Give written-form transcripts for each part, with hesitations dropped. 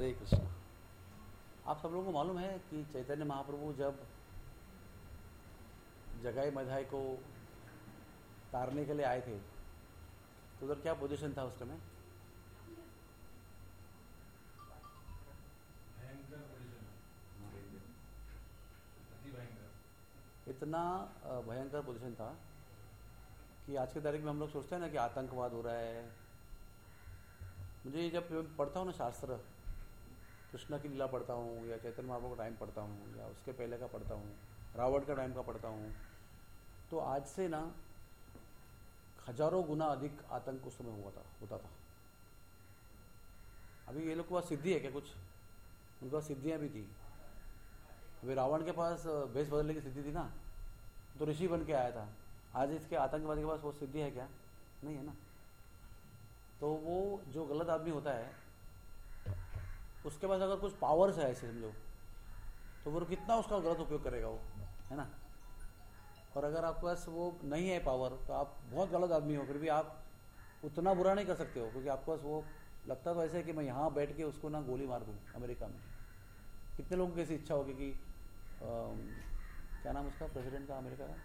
हरे कृष्णा। आप सब लोगों को मालूम है कि चैतन्य महाप्रभु जब जगाई मधाई को तारने के लिए आए थे तो उधर क्या पोजीशन था उस समय? इतना भयंकर पोजीशन था कि आज की तारीख में हम लोग सोचते हैं ना कि आतंकवाद हो रहा है। मुझे जब पढ़ता हूँ ना शास्त्र, कृष्ण की लीला पढ़ता हूँ या चैतन्य महाप्रभु का टाइम पढ़ता हूँ या उसके पहले का पढ़ता हूँ, रावण का टाइम का पढ़ता हूँ, तो आज से ना हजारों गुना अधिक आतंक उस समय होता था। अभी ये लोग के पास सिद्धि है क्या कुछ? उनके पास सिद्धियाँ भी थी। अभी रावण के पास भेष बदलने की सिद्धि थी ना, तो ऋषि बन के आया था। आज इसके आतंकवादी के पास वो सिद्धि है क्या? नहीं है ना। तो वो जो गलत आदमी होता है उसके पास अगर कुछ पावर्स है ऐसे समझो, तो वो कितना उसका गलत उपयोग करेगा वो, है ना। और अगर आपके पास वो नहीं है पावर तो आप बहुत गलत आदमी हो, फिर भी आप उतना बुरा नहीं कर सकते हो, क्योंकि आपके पास वो लगता तो ऐसे है कि मैं यहाँ बैठ के उसको ना गोली मार दूँ। अमेरिका में कितने लोगों की ऐसी इच्छा होगी कि क्या नाम उसका प्रेसिडेंट का अमेरिका का?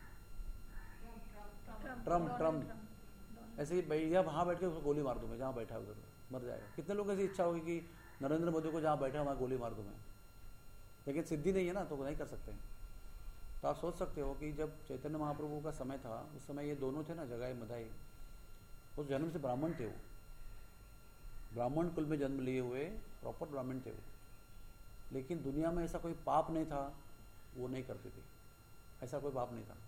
ट्रम्प। ऐसे ही भैया वहाँ बैठ के उसको गोली मार दूँ मैं, जहाँ बैठा है उधर मर जाएगा। कितने लोगों की ऐसी इच्छा होगी कि नरेंद्र मोदी को जहाँ बैठा है वहाँ गोली मार दूँ मैं, लेकिन सिद्धि नहीं है ना, तो नहीं कर सकते हैं। तो आप सोच सकते हो कि जब चैतन्य महाप्रभु का समय था उस समय ये दोनों थे ना, जगाई मधाई, उस जन्म से ब्राह्मण थे। वो ब्राह्मण कुल में जन्म लिए हुए प्रॉपर ब्राह्मण थे वो, लेकिन दुनिया में ऐसा कोई पाप नहीं था वो नहीं करते थे। ऐसा कोई पाप नहीं था,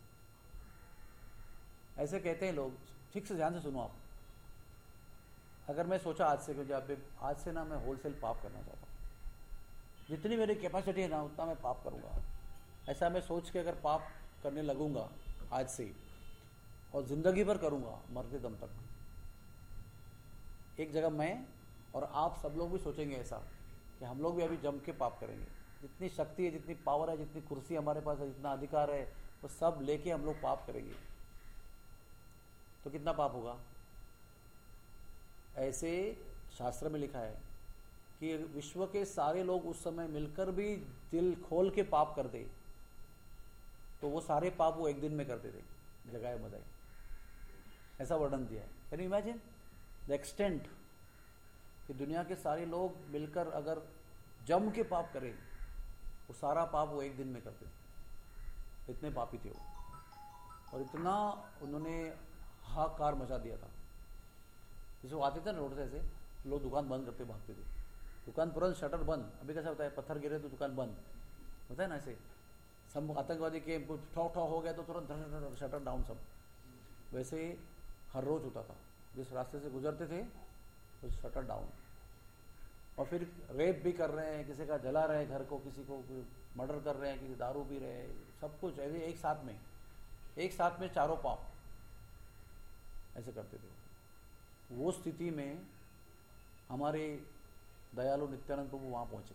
ऐसे कहते हैं लोग। ठीक से ध्यान से सुनो आप। अगर मैं सोचा आज से, क्योंकि आज से ना मैं होलसेल पाप करना चाहता हूँ, जितनी मेरी कैपेसिटी है ना उतना मैं पाप करूँगा। ऐसा मैं सोच के अगर पाप करने लगूंगा आज से, और जिंदगी भर करूँगा मरते दम तक, एक जगह मैं और आप सब लोग भी सोचेंगे ऐसा कि हम लोग भी अभी जम के पाप करेंगे। जितनी शक्ति है, जितनी पावर है, जितनी कुर्सी हमारे पास है, जितना अधिकार है, वो सब लेके हम लोग पाप करेंगे। तो कितना पाप होगा? ऐसे शास्त्र में लिखा है कि विश्व के सारे लोग उस समय मिलकर भी दिल खोल के पाप कर दे तो वो सारे पाप वो एक दिन में करते थे, जगाए मधाई। ऐसा वर्णन दिया है। Can you imagine the extent कि दुनिया के सारे लोग मिलकर अगर जम के पाप करें, वो सारा पाप वो एक दिन में करते थे। इतने पापी थे वो, और इतना उन्होंने हाहाकार मचा दिया था। जैसे वो आते थे ना रोड से, ऐसे लोग दुकान बंद करते भागते थे, दुकान तुरंत शटर बंद। अभी कैसा होता है, पत्थर गिरे तो दुकान बंद होता है ना, ऐसे सब आतंकवादी के ठौ ठौ हो गया तो तुरंत शटर डाउन सब। वैसे हर रोज होता था, जिस रास्ते से गुजरते थे तो शटर डाउन। और फिर रेप भी कर रहे हैं, किसी का जला रहे हैं घर को, किसी को मर्डर कर रहे हैं, किसी दारू पी रहे हैं, सब कुछ ऐसे एक साथ में चारों पाप ऐसे करते थे। वो स्थिति में हमारे दयालु नित्यानंद प्रभु वहाँ पहुँचे।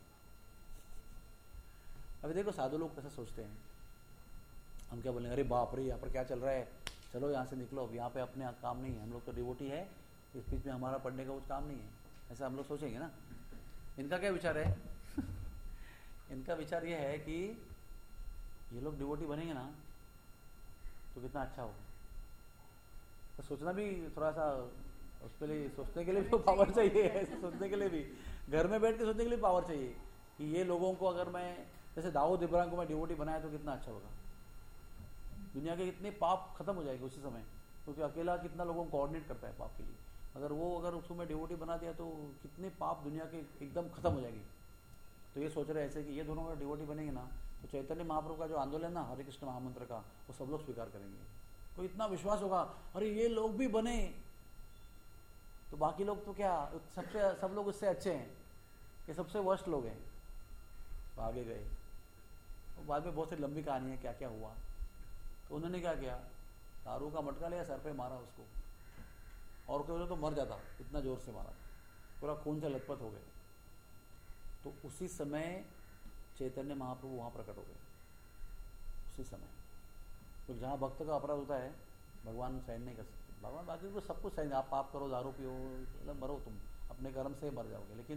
अभी देखो साधु लोग कैसे सोचते हैं, हम क्या बोलेंगे, अरे बाप रे यहाँ पर क्या चल रहा है, चलो यहाँ से निकलो, अब यहाँ पे अपने काम नहीं है, हम लोग तो डिवोटी है, इस बीच में हमारा पढ़ने का कुछ काम नहीं है, ऐसा हम लोग सोचेंगे ना। इनका क्या विचार है? इनका विचार ये है कि ये लोग डिवोटी बनेंगे ना तो कितना अच्छा हो। तो सोचना भी थोड़ा सा, उसके लिए सोचने के लिए भी पावर चाहिए, ऐसे सोचने के लिए भी, घर में बैठ के सोचने के लिए पावर चाहिए कि ये लोगों को अगर मैं जैसे दाऊद इब्राहिम को मैं डिवोटी बनाया तो कितना अच्छा होगा। दुनिया के कितने पाप खत्म हो जाएंगे उसी समय, क्योंकि अकेला कितना लोगों को कोऑर्डिनेट करता है पाप के लिए। अगर उसको मैं डिवोटी बना दिया तो कितने पाप दुनिया के एकदम खत्म हो जाएंगे। तो ये सोच रहे ऐसे कि ये दोनों अगर डिवोटी बनेंगे ना तो चैतन्य महाप्रभु का जो आंदोलन ना हरे कृष्ण महामंत्र का, वो सब लोग स्वीकार करेंगे। तो इतना विश्वास होगा, अरे ये लोग भी बने तो बाकी लोग तो क्या, सब लोग उससे अच्छे हैं, ये सबसे वर्स्ट लोग हैं। तो आगे गए, तो बाद में बहुत सी लंबी कहानी है क्या क्या हुआ। तो उन्होंने क्या किया, दारू का मटका लिया, सर पे मारा उसको, और कोई तो मर जाता, इतना जोर से मारा, पूरा खून से लथपथ हो गए। तो उसी समय चैतन्य महाप्रभु वहाँ प्रकट हो गए, उसी समय। तो जहाँ भक्त का अपराध होता है भगवान सहन नहीं कर सकते। भगवान बाकी को सब कुछ सहन, आप पाप करो, दारू पियो, मतलब मरो, तुम अपने कर्म से मर जाओगे, लेकिन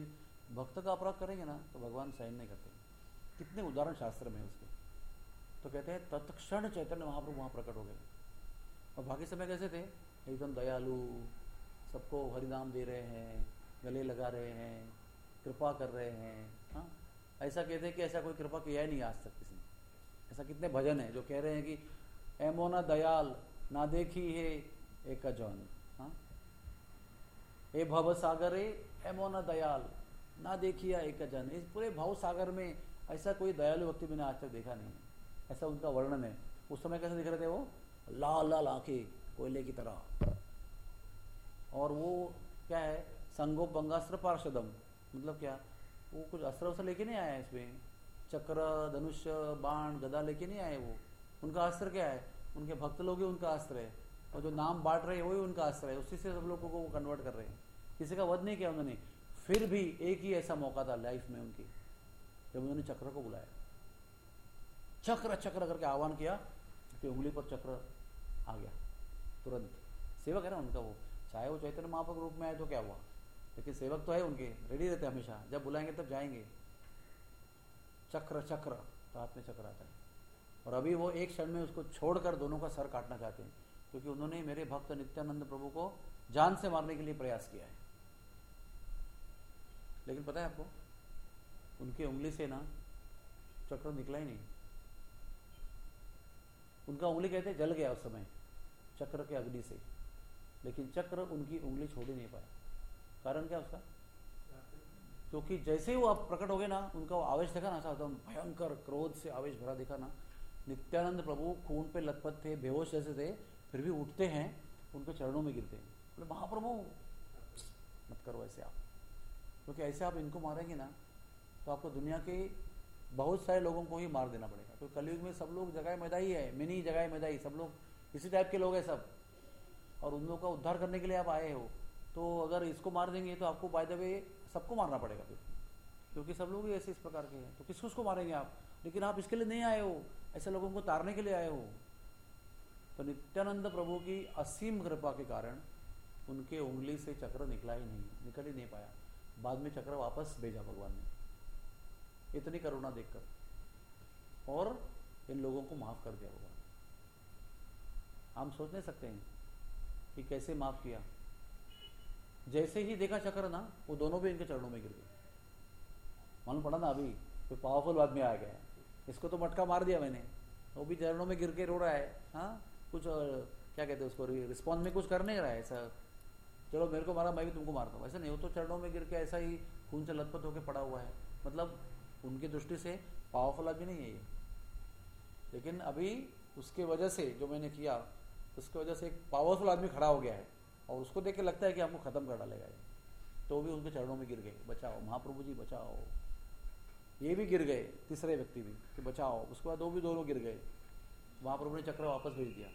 भक्त का अपराध करेंगे ना तो भगवान सहन नहीं करते। कितने उदाहरण शास्त्र में उसके। तो कहते हैं तत्क्षण चैतन्य महाप्रभु वहाँ प्रकट हो गए। और बाकी समय कैसे थे? एकदम दयालु, सबको हरिनाम दे रहे हैं, गले लगा रहे हैं, कृपा कर रहे हैं। हाँ, ऐसा कहते हैं कि ऐसा कोई कृपा किया ही नहीं आज तक किसी ने। ऐसा कितने भजन है जो कह रहे हैं कि एमो ना दयाल ना देखी है एक जौन। हाँ, ए भव सागरे एमो ना दयाल ना देखिया एक जन। इस पूरे भाव सागर में ऐसा कोई दयालु व्यक्ति मैंने आज तक देखा नहीं है। ऐसा उनका वर्णन है। उस समय कैसे दिख रहे थे वो? लाल लाल आंखें कोयले की तरह। और वो क्या है? संगो बंगास्त्र पार्षदम, मतलब क्या? वो कुछ अस्त्र वस्त्र लेके नहीं आया इसमें, चक्र धनुष बाण गदा लेके नहीं आए वो। उनका अस्त्र क्या है? उनके भक्त लोग ही उनका अस्त्र है। और जो नाम बांट रहे हैं वही उनका अस्त्र है। उसी से सब लोगों को वो कन्वर्ट कर रहे हैं। किसी का वध नहीं किया उन्होंने। फिर भी एक ही ऐसा मौका था लाइफ में उनकी जब उन्होंने चक्र को बुलाया, चक्र चक्र करके आह्वान किया, उसकी उंगली पर चक्र आ गया तुरंत। सेवक है ना उनका वो, चाहे वो चैतन्य महाप्रभु रूप में आए तो क्या हुआ, लेकिन सेवक तो है उनके, रेडी रहते हमेशा, जब बुलाएंगे तब जाएंगे। चक्र चक्र तो हाथ में चक्र आता है। और अभी वो एक क्षण में उसको छोड़कर दोनों का सर काटना चाहते हैं, क्योंकि उन्होंने मेरे भक्त नित्यानंद प्रभु को जान से मारने के लिए प्रयास किया है। लेकिन पता है आपको, उनकी उंगली से ना चक्र निकला ही नहीं। उनका उंगली कहते जल गया उस समय चक्र के अग्नि से, लेकिन चक्र उनकी उंगली छोड़ ही नहीं पाया। कारण क्या उसका? क्योंकि जैसे ही वो आप प्रकट हो गए ना, उनका वो आवेश देखा ना, एकदम भयंकर क्रोध से आवेश भरा दिखा ना। नित्यानंद प्रभु खून पे लथपथ थे, बेहोश जैसे थे, फिर भी उठते हैं, उनके चरणों में गिरते हैं, बोले महाप्रभु मत करो ऐसे आप, क्योंकि ऐसे आप इनको मारेंगे ना तो आपको दुनिया के बहुत सारे लोगों को ही मार देना पड़ेगा। तो कलयुग में सब लोग जगह मैदाई है, मिनी जगह मैदाई, सब लोग इसी टाइप के लोग हैं सब, और उन लोगों का उद्धार करने के लिए आप आए हो। तो अगर इसको मार देंगे तो आपको बाय द वे सबको मारना पड़ेगा फिर, क्योंकि सब लोग ही ऐसे इस प्रकार के हैं। तो किसको उसको मारेंगे आप? लेकिन आप इसके लिए नहीं आए हो, ऐसे लोगों को तारने के लिए आए हो। तो नित्यानंद प्रभु की असीम कृपा के कारण उनके उंगली से चक्र निकला ही नहीं, निकल ही नहीं पाया। बाद में चक्र वापस भेजा भगवान ने, इतनी करुणा देखकर, और इन लोगों को माफ कर दिया भगवान। हम सोच नहीं सकते हैं कि कैसे माफ किया। जैसे ही देखा चक्र ना, वो दोनों भी इनके चरणों में गिर गए। मालूम पड़ा ना अभी कोई पावरफुल आदमी आ गया है, इसको तो मटका मार दिया मैंने, वो भी चरणों में गिर के रो रहा है। हाँ, कुछ क्या कहते हैं उसको, रिस्पॉन्स में कुछ कर नहीं रहा है ऐसा, चलो मेरे को मारा मैं भी तुमको मारता हूँ, ऐसा नहीं। वो तो चरणों में गिर के ऐसा ही खून से लथपथ होकर पड़ा हुआ है। मतलब उनकी दृष्टि से पावरफुल आदमी नहीं है ये, लेकिन अभी उसके वजह से जो मैंने किया, उसकी वजह से एक पावरफुल आदमी खड़ा हो गया है, और उसको देख के लगता है कि हमको खत्म कर डालेगा ये, तो भी उनके चरणों में गिर गए, बचाओ महाप्रभु जी बचाओ। ये भी गिर गए, तीसरे व्यक्ति भी, कि बचाओ। उसके बाद वो भी दोनों गिर गए। महाप्रभु ने चक्र वापस भेज दिया,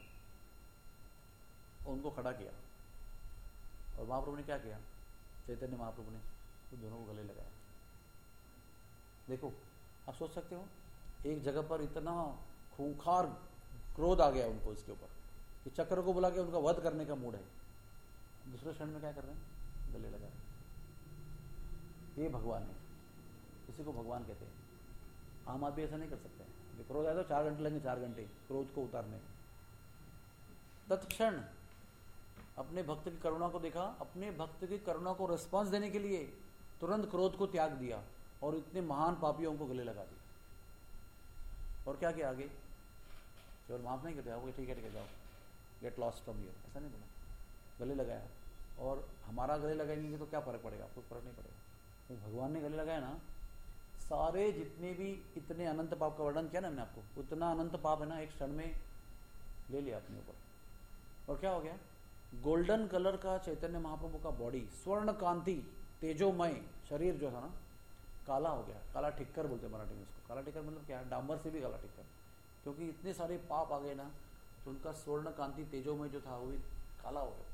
उनको खड़ा किया। और महाप्रभु ने क्या किया? चैतन्य महाप्रभु ने तो दोनों को गले लगाया। देखो, आप सोच सकते हो, एक जगह पर इतना खूंखार क्रोध आ गया उनको इसके ऊपर कि चक्र को बुला के उनका वध करने का मूड है, दूसरे क्षण में क्या कर रहे हैं? गले लगा रहे हैं। ये भगवान है, इसी को भगवान कहते हैं। आम आदमी ऐसा नहीं कर सकते हैं। क्रोध आया तो 4 घंटे लगेंगे, 4 घंटे क्रोध को उतारने। तत्क्षण अपने भक्त की करुणा को देखा, अपने भक्त की करुणा को रिस्पॉन्स देने के लिए तुरंत क्रोध को त्याग दिया, और इतने महान पापियों को गले लगा दिया। और क्या किया आगे? केवल माफ नहीं करते, आपको ठीक है जाओ, गेट लॉस्ट फ्रॉम हियर, ऐसा नहीं बोला, गले लगाया। और हमारा गले लगाएंगे तो क्या फर्क पड़ेगा? आपको फर्क नहीं पड़ेगा। तो भगवान ने गले लगाया ना, सारे जितने भी इतने अनंत पाप का वर्णन किया ना मैंने आपको, उतना अनंत पाप है ना एक क्षण में ले लिया अपने ऊपर। और क्या हो गया? गोल्डन कलर का चैतन्य महाप्रभु का बॉडी, स्वर्ण कांति तेजोमय शरीर जो था ना, काला हो गया। काला टिक्कर बोलते हैं मराठी में उसको। काला टिक्कर मतलब क्या है? डांबर से भी काला टिक्कर, क्योंकि इतने सारे पाप आ गए ना, तो उनका स्वर्ण कांति तेजोमय जो था वो भी काला हो गया।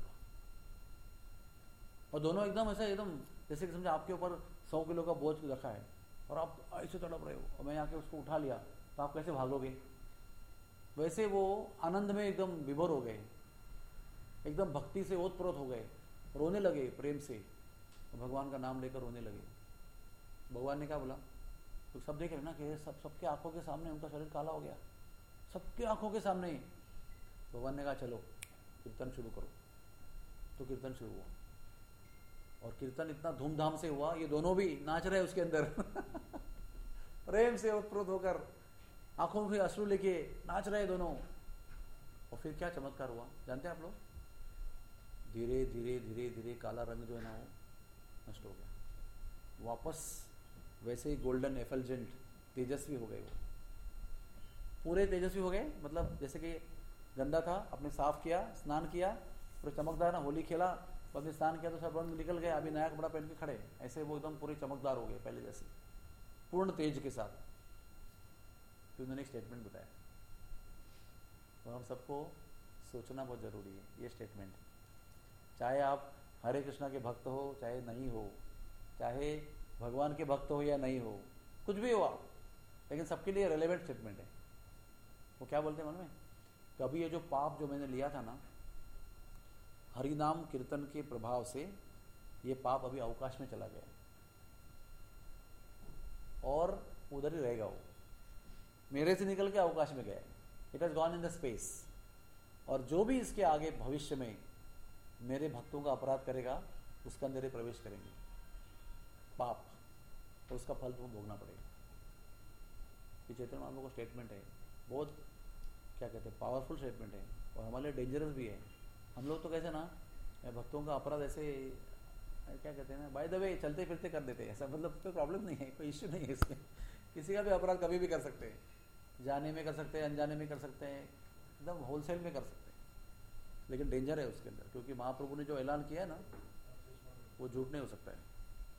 और दोनों एकदम ऐसा, एकदम जैसे कि समझो आपके ऊपर 100 किलो का बोझ रखा है और आप ऐसे तड़प रहे हो, और मैं आके उसको उठा लिया, तो आप कैसे भागोगे? वैसे वो आनंद में एकदम विभोर हो गए, एकदम भक्ति से ओतप्रोत हो गए, रोने लगे प्रेम से, भगवान का नाम लेकर रोने लगे। भगवान ने क्या बोला, तो सब देख रहे ना कि सबके आंखों के सामने उनका शरीर काला हो गया, सबके आंखों के सामने ही। भगवान ने कहा चलो कीर्तन शुरू करो। तो कीर्तन शुरू हुआ, और कीर्तन इतना धूमधाम से हुआ, ये दोनों भी नाच रहे उसके अंदर प्रेम से उत्प्रोत होकर, आंखों में अश्रु लेके नाच रहे दोनों। और फिर क्या चमत्कार हुआ जानते हैं आप लोग? धीरे धीरे धीरे धीरे काला रंग जो है ना वो नष्ट हो गया, वापस वैसे ही गोल्डन एफल्जेंट तेजस्वी हो गए, वो पूरे तेजस्वी हो गए। मतलब जैसे कि गंदा था, आपने साफ किया, स्नान किया, पूरे चमकदार ना, होली खेला, आपने स्नान किया तो सब रंग निकल गए, अभी नया कपड़ा पहन के खड़े, ऐसे वो एकदम पूरे चमकदार हो गए पहले जैसे, पूर्ण तेज के साथ। फिर उन्होंने एक स्टेटमेंट बताया, तो हम सबको सोचना बहुत जरूरी है ये स्टेटमेंट। चाहे आप हरे कृष्णा के भक्त हो चाहे नहीं हो, चाहे भगवान के भक्त हो या नहीं हो, कुछ भी हो आप, लेकिन सबके लिए रेलेवेंट स्टेटमेंट है। वो क्या बोलते हैं मन में, कभी ये जो पाप जो मैंने लिया था ना, हरिनाम कीर्तन के प्रभाव से ये पाप अभी अवकाश में चला गया और उधर ही रहेगा, वो मेरे से निकल के अवकाश में गया, it has gone in the space. और जो भी इसके आगे भविष्य में मेरे भक्तों का अपराध करेगा उसके अंदर ही प्रवेश करेंगे पाप, तो उसका फल तो भोगना पड़ेगा। ये चैतन्य महाप्रभु का स्टेटमेंट है, बहुत क्या कहते हैं पावरफुल स्टेटमेंट है, और हमारे लिए डेंजरस भी है। हम लोग तो कैसे ना भक्तों का अपराध ऐसे क्या कहते हैं ना, बाय द वे चलते फिरते कर देते हैं, ऐसा मतलब कोई प्रॉब्लम नहीं है, कोई इश्यू नहीं है इसमें। किसी का भी अपराध कभी भी कर सकते हैं, जाने में कर सकते हैं, अनजाने में कर सकते हैं, एकदम होलसेल में कर सकते हैं, लेकिन डेंजर है उसके अंदर, क्योंकि महाप्रभु ने जो ऐलान किया है ना वो झूठ नहीं हो सकता है।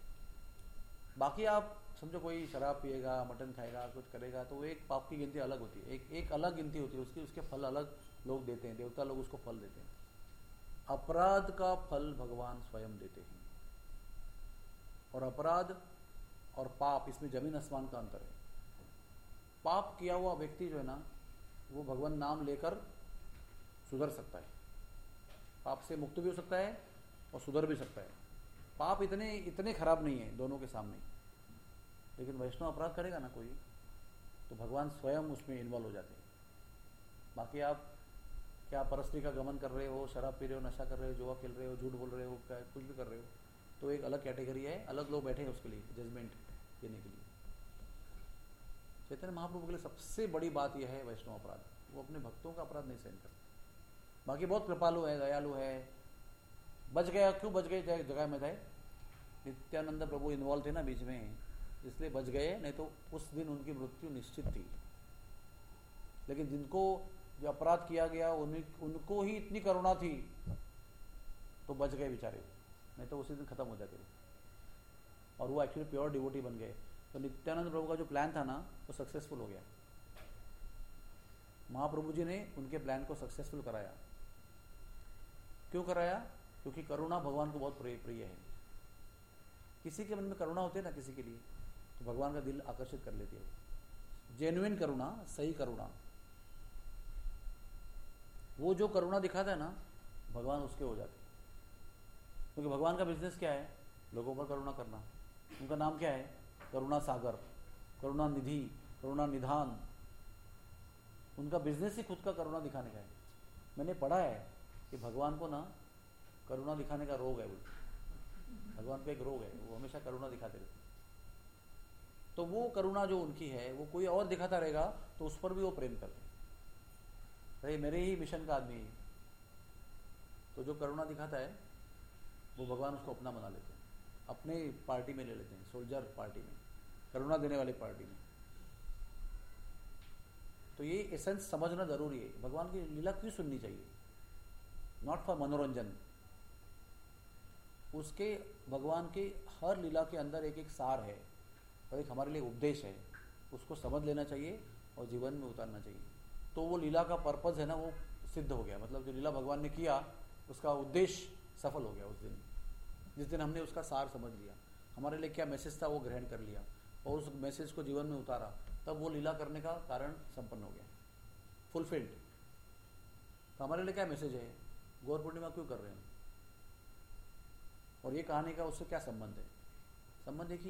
बाकी आप समझो कोई शराब पिएगा, मटन खाएगा, कुछ करेगा, तो वो एक पाप की गिनती अलग होती है, एक अलग गिनती होती है उसकी, उसके फल अलग लोग देते हैं, देवता लोग उसको फल देते हैं। अपराध का फल भगवान स्वयं देते हैं, और अपराध और पाप इसमें जमीन आसमान का अंतर है। पाप किया हुआ व्यक्ति जो है ना वो भगवान नाम लेकर सुधर सकता है, पाप से मुक्त भी हो सकता है और सुधर भी सकता है। पाप इतने खराब नहीं है दोनों के सामने, लेकिन वैष्णव अपराध करेगा ना कोई, तो भगवान स्वयं उसमें इन्वॉल्व हो जाते हैं। बाकी आप क्या परस्त्री का गमन कर रहे हो, शराब पी रहे हो, नशा कर रहे हो, जुआ खेल रहे हो, झूठ बोल रहे हो, क्या कुछ भी कर रहे हो, तो एक अलग कैटेगरी है, अलग लोग बैठे हैं उसके लिए जजमेंट देने के लिए। चैतन्य महाप्रभु के लिए सबसे बड़ी बात यह है वैष्णव अपराध, वो अपने भक्तों का अपराध नहीं सहन करते। बाकी बहुत कृपालु है, दयालु है, बच गया, क्यों बच गए जगह में थे, नित्यानंद प्रभु इन्वॉल्व थे ना बीच में, इसलिए बच गए, नहीं तो उस दिन उनकी मृत्यु निश्चित थी। लेकिन जिनको जो अपराध किया गया उनको ही इतनी करुणा थी तो बच गए बेचारे, नहीं तो उसी दिन खत्म हो जाते, और वो एक्चुअली प्योर डिवोटी बन गए। तो नित्यानंद प्रभु का जो प्लान था ना वो सक्सेसफुल हो गया, महाप्रभु जी ने उनके प्लान को सक्सेसफुल कराया। क्यों कराया? क्योंकि करुणा भगवान को बहुत प्रिय है। किसी के मन में करुणा होती है ना किसी के लिए, तो भगवान का दिल आकर्षित कर लेती है। जेन्युइन करुणा, सही करुणा, वो जो करुणा दिखाता है ना भगवान उसके हो जाते हैं। क्योंकि भगवान का बिजनेस क्या है? लोगों पर करुणा करना। उनका नाम क्या है? करुणा सागर, करुणा निधि, करुणा निधान। उनका बिजनेस ही खुद का करुणा दिखाने का है। मैंने पढ़ा है कि भगवान को ना करुणा दिखाने का रोग है, बोलते भगवान का एक रोग है, वो हमेशा करुणा दिखाते रहते। तो वो करुणा जो उनकी है वो कोई और दिखाता रहेगा तो उस पर भी वो प्रेम करते हैं, अरे मेरे ही मिशन का आदमी है। तो जो करुणा दिखाता है वो भगवान उसको अपना बना लेते हैं, अपने पार्टी में ले लेते हैं, सोल्जर पार्टी में, करुणा देने वाली पार्टी में। तो ये एसेंस समझना जरूरी है। भगवान की लीला क्यों सुननी चाहिए? नॉट फॉर मनोरंजन। उसके भगवान के हर लीला के अंदर एक एक सार है और एक हमारे लिए उपदेश है, उसको समझ लेना चाहिए और जीवन में उतारना चाहिए। तो वो लीला का पर्पज है ना वो सिद्ध हो गया, मतलब जो लीला भगवान ने किया उसका उद्देश्य सफल हो गया उस दिन, जिस दिन हमने उसका सार समझ लिया, हमारे लिए क्या मैसेज था वो ग्रहण कर लिया और उस मैसेज को जीवन में उतारा, तब वो लीला करने का कारण संपन्न हो गया, फुलफिल्ड। तो हमारे लिए क्या मैसेज है? गौर पूर्णिमा क्यों कर रहे हैं और ये कहानी का उससे क्या संबंध है? संबंध एक ही है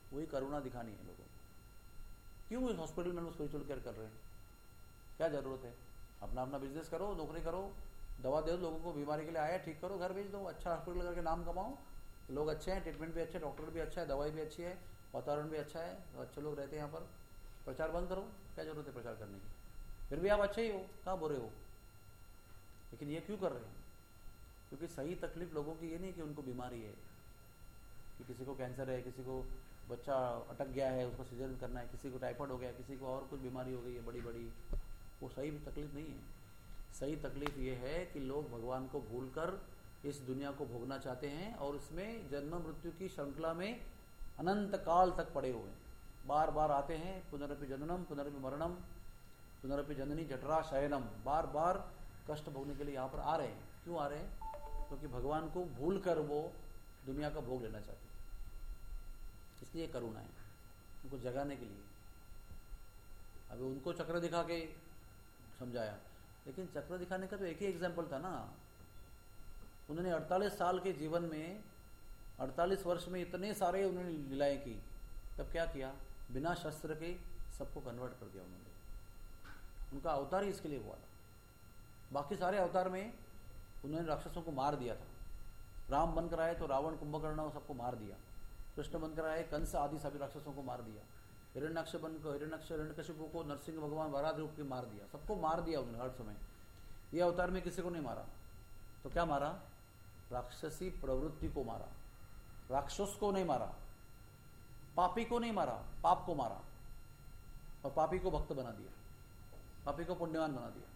वही करुणा दिखानी है लोगों को। क्यों इस हॉस्पिटल में लोग स्पिरिचुअल केयर कर रहे हैं? क्या ज़रूरत है? अपना अपना बिजनेस करो, नौकरी करो, दवा दे दो लोगों को, बीमारी के लिए आया ठीक करो, घर भेज दो, अच्छा हॉस्पिटल करके नाम कमाओ, लोग अच्छे हैं, ट्रीटमेंट भी अच्छे है, डॉक्टर भी अच्छा है, दवाई भी अच्छी है, वातावरण भी अच्छा है, अच्छे लोग रहते हैं यहाँ पर। प्रचार बंद करो, क्या जरूरत है प्रचार करने की? फिर भी आप अच्छे ही हो, कहाँ बुरे हो? लेकिन ये क्यों कर रहे हैं? क्योंकि सही तकलीफ लोगों की ये नहीं कि उनको बीमारी है, कि किसी को कैंसर है, किसी को बच्चा अटक गया है उसको सीजन करना है, किसी को टाइफाइड हो गया, किसी को और कुछ बीमारी हो गई है बड़ी बड़ी, वो सही तकलीफ नहीं है। सही तकलीफ ये है कि लोग भगवान को भूलकर इस दुनिया को भोगना चाहते हैं और इसमें जन्म मृत्यु की श्रृंखला में अनंत काल तक पड़े हुए हैं, बार बार आते हैं। पुनरपि जननम पुनरपि मरणम पुनरपि जननी जठरा शयनम, बार बार कष्ट भोगने के लिए यहाँ पर आ रहे हैं। क्यों आ रहे हैं? क्योंकि भगवान को भूल कर वो दुनिया का भोग लेना चाहते हैं। इसलिए करुणा है, उनको जगाने के लिए। अभी उनको चक्र दिखा के समझाया, लेकिन चक्र दिखाने का तो एक ही एग्जाम्पल था ना। उन्होंने 48 साल के जीवन में 48 वर्ष में इतने सारे उन्होंने लीलाएं की, तब क्या किया? बिना शस्त्र के सबको कन्वर्ट कर दिया उन्होंने। उनका अवतार ही इसके लिए हुआ था। बाकी सारे अवतार में उन्होंने राक्षसों को मार दिया था। राम बनकर आए तो रावण, कुंभकर्ण सबको मार दिया। कृष्ण बनकर आए कंस आदि सभी राक्षसों को मार दिया। हिरण्यकशिपु को नरसिंह भगवान वराह रूप के मार दिया। सबको मार दिया उन्होंने हर समय। ये अवतार में किसी को नहीं मारा। तो क्या मारा? राक्षसी प्रवृत्ति को मारा, राक्षस को नहीं मारा, पापी को नहीं मारा, पाप को मारा। और पापी को भक्त बना दिया, पापी को पुण्यवान बना दिया।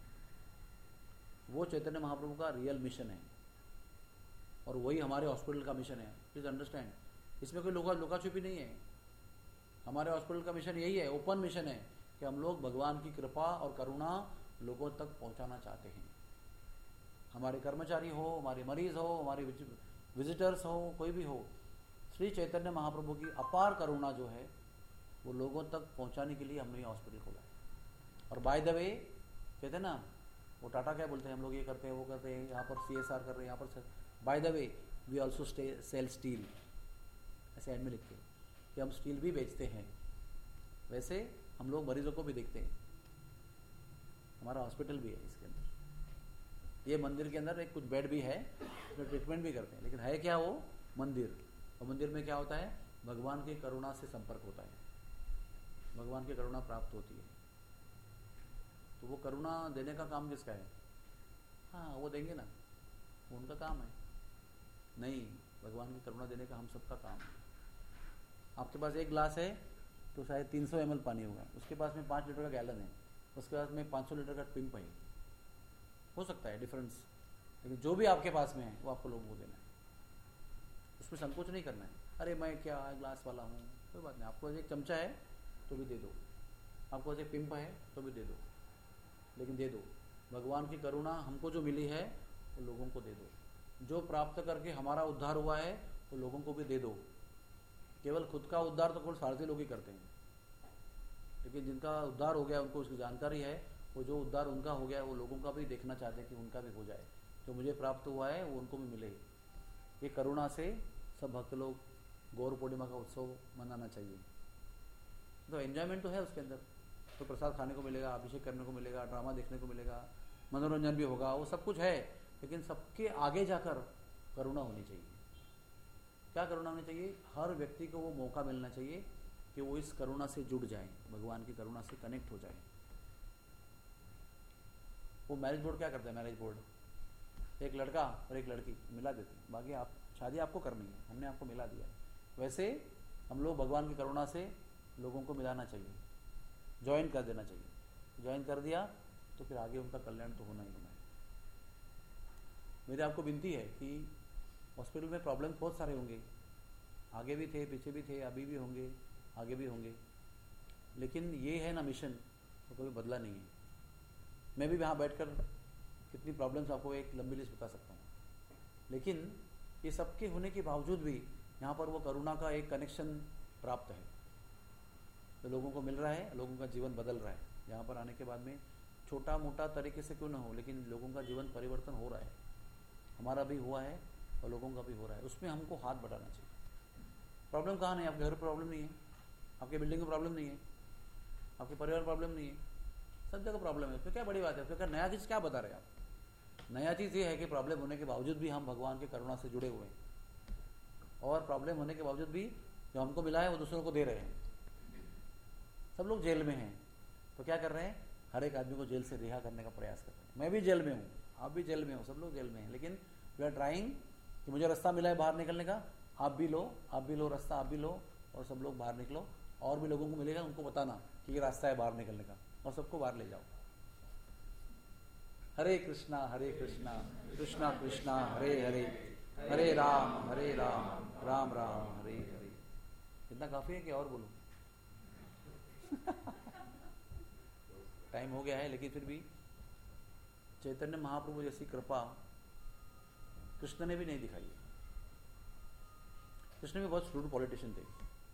वो चैतन्य महाप्रभु का रियल मिशन है और वही हमारे हॉस्पिटल का मिशन है। प्लीज अंडरस्टैंड, इसमें कोई लुका छुपी नहीं है। हमारे हॉस्पिटल का मिशन यही है, ओपन मिशन है कि हम लोग भगवान की कृपा और करुणा लोगों तक पहुंचाना चाहते हैं। हमारे कर्मचारी हो, हमारे मरीज हो, हमारे विजिटर्स हो, कोई भी हो, श्री चैतन्य महाप्रभु की अपार करुणा जो है वो लोगों तक पहुंचाने के लिए हमने ये हॉस्पिटल खोला है। और बाय द वे कहते हैं ना, वो टाटा क्या बोलते हैं, हम लोग ये करते हैं वो करते हैं, यहाँ पर CSR कर रहे हैं, यहाँ पर by the way we also sell steel, ऐसे एंड में लिखते हैं कि हम स्टील भी बेचते हैं। वैसे हम लोग मरीजों को भी देखते हैं, हमारा हॉस्पिटल भी है इसके अंदर। ये मंदिर के अंदर एक कुछ बेड भी है, उसमें ट्रीटमेंट भी करते हैं। लेकिन है क्या वो? मंदिर। और मंदिर में क्या होता है? भगवान की करुणा से संपर्क होता है, भगवान की करुणा प्राप्त होती है। तो वो करुणा देने का काम किसका है? हाँ, वो देंगे ना, वो उनका काम है। नहीं, भगवान की करुणा देने का हम सबका काम है। आपके पास एक ग्लास है तो शायद 300 ml पानी होगा, उसके पास में 5 लीटर का गैलन है, उसके पास में 500 लीटर का पिंप है। हो सकता है डिफरेंस, लेकिन जो भी आपके पास में है वो आपको लोगों को देना है। उसमें संकोच नहीं करना है। अरे मैं क्या ग्लास वाला हूँ, कोई बात नहीं। आपको एक चमचा है तो भी दे दो, आपको एक पिंप है तो भी दे दो, लेकिन दे दो। भगवान की करुणा हमको जो मिली है वो लोगों को दे दो। जो प्राप्त करके हमारा उद्धार हुआ है वो लोगों को भी दे दो। केवल खुद का उद्धार तो केवल सारथी लोग ही करते हैं, लेकिन जिनका उद्धार हो गया उनको उसकी जानकारी है। वो जो उद्धार उनका हो गया वो लोगों का भी देखना चाहते हैं कि उनका भी हो जाए। जो मुझे प्राप्त हुआ है वो उनको भी मिले। ये करुणा से सब भक्त लोग गौर पूर्णिमा का उत्सव मनाना चाहिए। तो एंजॉयमेंट तो है उसके अंदर, तो प्रसाद खाने को मिलेगा, अभिषेक करने को मिलेगा, ड्रामा देखने को मिलेगा, मनोरंजन भी होगा, वो सब कुछ है। लेकिन सबके आगे जाकर करुणा होनी चाहिए। क्या करुणा होनी चाहिए? हर व्यक्ति को वो मौका मिलना चाहिए कि वो इस करुणा से जुड़ जाए, भगवान की करुणा से कनेक्ट हो जाए। वो मैरिज बोर्ड क्या करता है? मैरिज बोर्ड एक लड़का और एक लड़की मिला देते हैं, बाकी आप शादी आपको करनी है, हमने आपको मिला दिया। वैसे हम लोग भगवान की करुणा से लोगों को मिलाना चाहिए, ज्वाइन कर देना चाहिए। ज्वाइन कर दिया तो फिर आगे उनका कल्याण तो होना ही होना है। मेरी आपको विनती है कि हॉस्पिटल में प्रॉब्लम बहुत सारे होंगे, आगे भी थे, पीछे भी थे, अभी भी होंगे, आगे भी होंगे, लेकिन ये है ना मिशन, तो कभी बदला नहीं है। मैं भी वहाँ बैठकर कितनी प्रॉब्लम्स आपको एक लंबी लिस्ट बता सकता हूँ, लेकिन ये सबके होने के बावजूद भी यहाँ पर वो करुणा का एक कनेक्शन प्राप्त है, तो लोगों को मिल रहा है, लोगों का जीवन बदल रहा है। यहाँ पर आने के बाद में छोटा मोटा तरीके से क्यों ना हो, लेकिन लोगों का जीवन परिवर्तन हो रहा है। हमारा भी हुआ है और लोगों का भी हो रहा है, उसमें हमको हाथ बढ़ाना चाहिए। प्रॉब्लम कहाँ नहीं है? आपके घर प्रॉब्लम नहीं है, आपके बिल्डिंग में प्रॉब्लम नहीं है, आपके परिवार प्रॉब्लम नहीं है, सब जगह प्रॉब्लम है। उसमें क्या बड़ी बात है? उसमें क्या नया चीज़ क्या बता रहे हैं आप? नया चीज़ ये है कि प्रॉब्लम होने के बावजूद भी हम भगवान के करुणा से जुड़े हुए हैं, और प्रॉब्लम होने के बावजूद भी जो हमको मिला है वो दूसरों को दे रहे हैं। सब लोग जेल में हैं, तो क्या कर रहे हैं? हर एक आदमी को जेल से रिहा करने का प्रयास कर रहे हैं। मैं भी जेल में हूँ, आप भी जेल में हो, सब लोग जेल में हैं, लेकिन वी आर ट्राइंग कि मुझे रास्ता मिला है बाहर निकलने का, आप भी लो, आप भी लो रास्ता, आप भी लो, और सब लोग बाहर निकलो। और भी लोगों को मिलेगा, उनको बताना कि ये रास्ता है बाहर निकलने का, और सबको बाहर ले जाओ। हरे कृष्णा कृष्णा कृष्णा हरे हरे, हरे राम राम राम हरे हरे। इतना काफी है कि और बोलूं? टाइम हो गया है, लेकिन फिर भी चैतन्य महाप्रभु जैसी कृपा कृष्ण ने भी नहीं दिखाई है। कृष्ण भी बहुत श्रूड पॉलिटिशियन थे,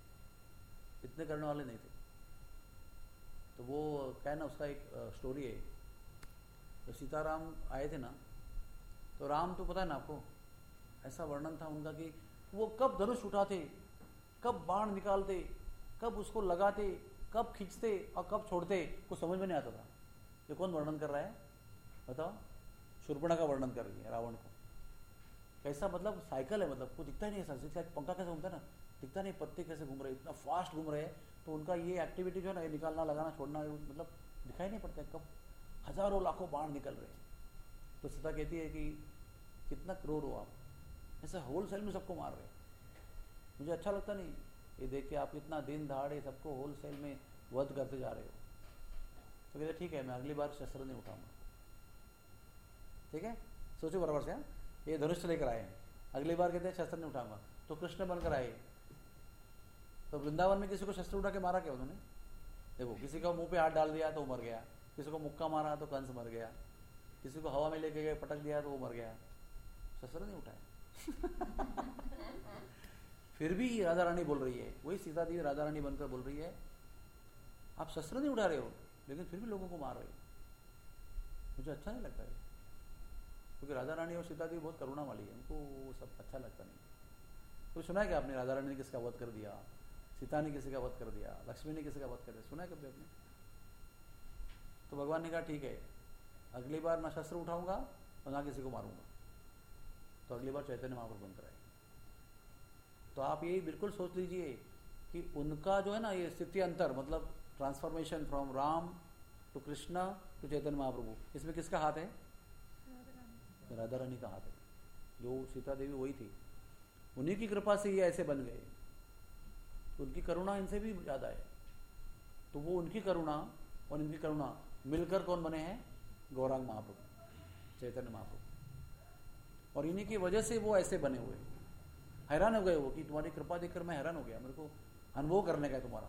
इतने करने वाले नहीं थे। तो वो क्या है ना, उसका एक स्टोरी है। तो सीताराम आए थे ना, तो राम तो पता है ना आपको, ऐसा वर्णन था उनका कि वो कब धनुष उठाते, कब बाण निकालते, कब उसको लगाते, कब खींचते और कब छोड़ते, कुछ समझ में नहीं आता था। ये कौन वर्णन कर रहा है बताओ? शूर्पणखा का वर्णन कर रही है रावण को। कैसा मतलब साइकिल है, मतलब कुछ दिखता ही नहीं है। जैसे पंखा कैसे घूमता है ना, दिखता नहीं, पत्ते कैसे घूम रहे, इतना फास्ट घूम रहे हैं। तो उनका ये एक्टिविटी जो है ना, ये निकालना लगाना छोड़ना, मतलब दिखाई नहीं पड़ता है कब हजारों लाखों बाण निकल रहे हैं। तो सीता कहती है कि कितना क्रूर हो आप, ऐसे होलसेल में सबको मार रहे हैं, मुझे अच्छा लगता नहीं ये देख के। आप इतना दिन दहाड़े सबको होलसेल में वध करते जा रहे हो। तो कहते ठीक है, मैं अगली बार शस्त्र नहीं उठाऊंगा। ठीक है, सोचो बराबर से। ये धनुष लेकर आए हैं, अगली बार कहते हैं शस्त्र नहीं उठाऊंगा, तो कृष्ण बनकर आए। तो वृंदावन में किसी को शस्त्र उठा के मारा क्या उन्होंने? देखो, किसी का मुंह पे हाथ डाल दिया तो वो मर गया, किसी को मुक्का मारा तो कंस मर गया, किसी को हवा में लेके गए पटक दिया तो वो मर गया, शस्त्र नहीं उठाया। फिर भी राधा रानी बोल रही है, वही सीता देवी राधा रानी बनकर बोल रही है, आप शस्त्र नहीं उठा रहे हो लेकिन फिर भी लोगों को मार रहे हो। मुझे अच्छा नहीं लगता है, क्योंकि राधा रानी और सीता देवी बहुत करुणा वाली है, उनको वो सब अच्छा लगता नहीं। तो सुना है कि आपने राधा रानी ने किसका वध कर दिया, सीता ने किसी का वध कर दिया, लक्ष्मी ने किसी का वध कर दिया, सुना है कभी आपने? तो भगवान ने कहा ठीक है, अगली बार ना शस्त्र उठाऊंगा और ना किसी को मारूंगा। तो अगली बार चैतन्य महाप्रभु बनकर आए। तो आप यही बिल्कुल सोच लीजिए कि उनका जो है ना ये स्थिति अंतर, मतलब transformation from Ram to Krishna to Chaitanya Mahaprabhu, इसमें किसका हाथ है? राधा रानी का हाथ है। जो सीता देवी वही थी, उन्हीं की कृपा से ये ऐसे बन गए। तो उनकी करुणा इनसे भी ज्यादा है। तो वो उनकी करुणा और इनकी करुणा मिलकर कौन बने हैं? गौरांग महाप्रभु, चैतन्य महाप्रभु। और इन्हीं की वजह से वो ऐसे बने हुए। हैरान हो गए वो कि तुम्हारी कृपा देखकर मैं हैरान हो गया, मेरे को अनुभव करने का है तुम्हारा।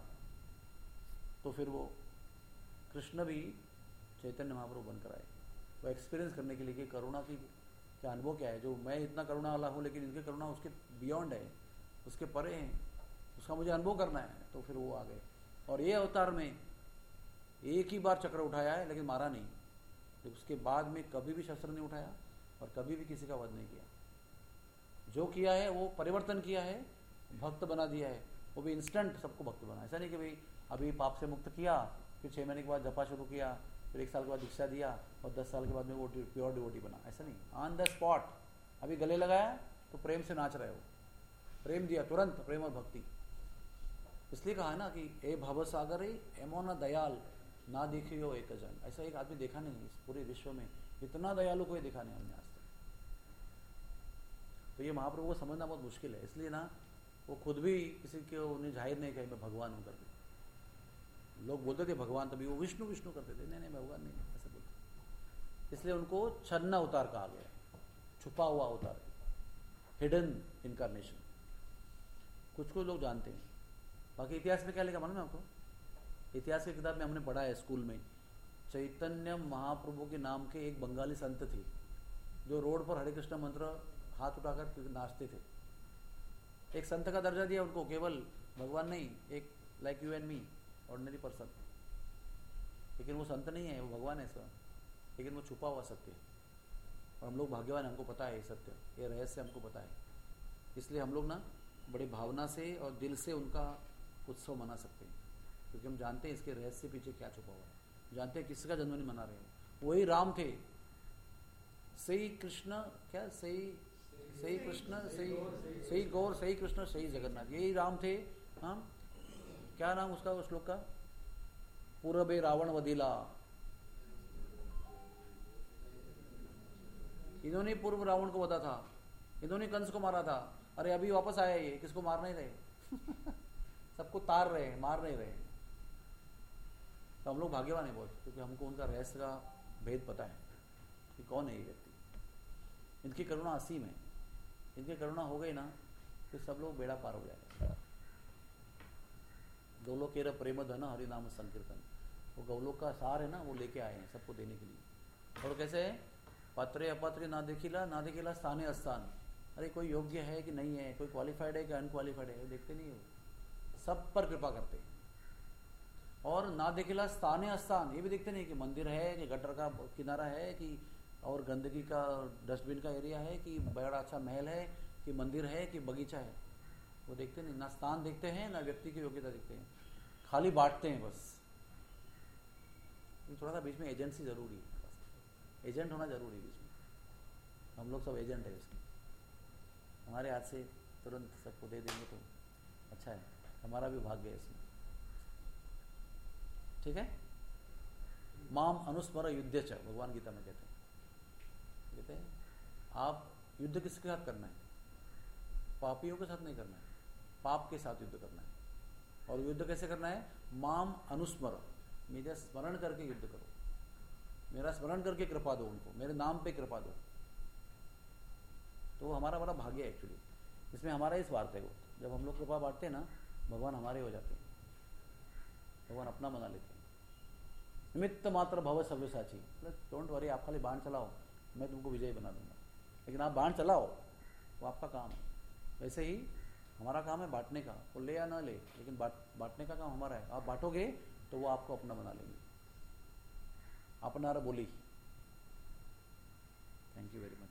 तो फिर वो कृष्ण भी चैतन्य महाप्रभु बनकर आए, वो एक्सपीरियंस करने के लिए कि करुणा की क्या अनुभव क्या है। जो मैं इतना करुणा वाला हूँ, लेकिन इनकी करुणा उसके बियॉन्ड है, उसके परे हैं, उसका मुझे अनुभव करना है। तो फिर वो आ गए, और ये अवतार में एक ही बार चक्र उठाया है, लेकिन मारा नहीं। तो उसके बाद में कभी भी शस्त्र नहीं उठाया और कभी भी किसी का वध नहीं किया। जो किया है वो परिवर्तन किया है, भक्त बना दिया है, वो भी इंस्टेंट सबको भक्त बना। ऐसा नहीं कि भाई अभी पाप से मुक्त किया, फिर 6 महीने के बाद जपा शुरू किया, फिर 1 साल के बाद दीक्षा दिया और 10 साल के बाद में वो प्योर डिवोटी बना। ऐसा नहीं, ऑन द स्पॉट अभी गले लगाया तो प्रेम से नाच रहे हो, प्रेम दिया तुरंत, प्रेम और भक्ति। इसलिए कहा है ना कि ए भव सागरे एमो न दयाल ना देखियो एक जन। ऐसा एक आदमी देखा नहीं इस पूरे विश्व में, इतना दयालु कोई देखा नहीं हमने आज तक। तो ये महाप्रभु को समझना बहुत मुश्किल है। इसलिए ना वो खुद भी किसी को उन्हें जाहिर नहीं कहे मैं भगवान हूँ करके। लोग बोलते थे भगवान, तभी वो विष्णु विष्णु करते थे, नहीं नहीं भगवान नहीं, ऐसे बोलते। इसलिए उनको छन्न अवतार कहा गया, छुपा हुआ अवतार, हिडन इनकारनेशन। कुछ कुछ लोग जानते हैं। बाकी इतिहास में क्या लिखा मालूम है आपको? इतिहास की किताब में हमने पढ़ा है स्कूल में, चैतन्य महाप्रभु के नाम के एक बंगाली संत थे जो रोड पर हरे कृष्ण मंत्र हाथ उठाकर नाचते थे। एक संत का दर्जा दिया उनको, केवल भगवान नहीं, एक like you and me, ordinary person. लेकिन वो संत नहीं है, वो भगवान है स्वयं, लेकिन वो छुपा हुआ सत्य है। और हम लोग भाग्यवान, हमको पता है ये सत्य, ये रहस्य हमको पता है। इसलिए हम लोग ना बड़ी भावना से और दिल से उनका उत्सव मना सकते हैं, क्योंकि हम जानते हैं इसके रहस्य पीछे क्या छुपा हुआ है, जानते हैं किसका जन्म नहीं मना रहे हो। वही राम थे, सही कृष्ण, क्या सही कृष्ण, सही गौर, सही कृष्ण, सही जगन्नाथ, यही राम थे। हाँ, क्या नाम उसका, उस श्लोक का, पूरबे रावण वधिला, इन्होंने पूर्व रावण को वधा था, इन्होंने कंस को मारा था। अरे अभी वापस आया ये, किसको मार नहीं रहे सबको तार रहे, मार नहीं रहे। तो हम लोग भाग्यवान हैं बहुत, क्योंकि हमको उनका रहस्य का भेद पता है कि कौन है ये व्यक्ति। इनकी करुणा असीम है, इनकी करुणा हो गई ना तो सब लोग बेड़ा पार हो जाएगा। गौलोकेर प्रेम धन हरि नाम संकीर्तन, वो गौलोक का सार है ना, वो लेके आए हैं सबको देने के लिए। और कैसे है, पत्रे अपत्रे ना देखिला स्थाने अस्थान। अरे कोई योग्य है कि नहीं है, कोई क्वालिफाइड है कि अनक्वालिफाइड है, देखते नहीं हो, सब पर कृपा करते हैं। और ना देखिला स्थाने अस्थान, ये भी देखते नहीं कि मंदिर है कि गटर का किनारा है कि और गंदगी का डस्टबिन का एरिया है कि बड़ा अच्छा महल है कि मंदिर है कि बगीचा है, वो देखते नहीं। ना स्थान देखते हैं ना व्यक्ति की योग्यता देखते हैं, खाली बांटते हैं बस। थोड़ा सा बीच में एजेंसी जरूरी है, एजेंट होना जरूरी है बीच में। हम लोग सब एजेंट है इसके, हमारे हाथ से तुरंत सबको दे देंगे तो अच्छा है, हमारा भी भाग्य है इसमें। ठीक है, माम अनुस्मर युद्ध च, भगवान गीता में कहते हैं आप युद्ध किसके साथ करना है, पापियों के साथ नहीं करना है, पाप के साथ युद्ध करना है। और युद्ध कैसे करना है, माम अनुस्मर, मेरा स्मरण करके युद्ध करो, मेरा स्मरण करके कृपा दो उनको, मेरे नाम पे कृपा दो। तो हमारा बड़ा भाग्य है एक्चुअली, इसमें हमारा ही स्वार्थ है। वो जब हम लोग कृपा बांटते हैं ना, भगवान हमारे हो जाते हैं, भगवान अपना बना लेते हैं। निमित्त मात्र भव सव्यसाची, डोंट वरी, आप खाली बाण चलाओ, मैं तुमको विजय बना दूंगा, लेकिन आप बाण चलाओ, वो आपका काम है। वैसे ही हमारा काम है बांटने का, वो ले या ना ले, लेकिन बांटने का काम हमारा है। आप बांटोगे तो वो आपको अपना बना लेंगे। अपनारा बोली। Thank you very much.